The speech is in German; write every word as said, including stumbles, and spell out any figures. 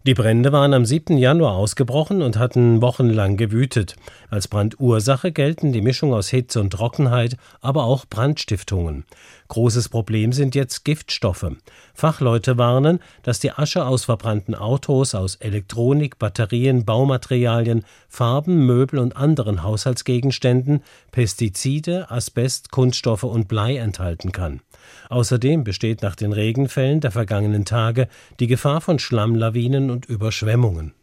Die Brände waren am siebten Januar ausgebrochen und hatten wochenlang gewütet. Als Brandursache gelten die Mischung aus Hitze und Trockenheit, aber auch Brandstiftungen. Großes Problem sind jetzt Giftstoffe. Fachleute warnen, dass die Asche aus verbrannten Autos, aus Elektronik, Batterien, Baumaterialien, Farben, Möbel und anderen Haushaltsgegenständen Pestizide, Asbest, Kunststoffe und Blei enthalten kann. Außerdem besteht nach den Regenfällen der vergangenen Tage die Gefahr von Schlammlawinen und Überschwemmungen.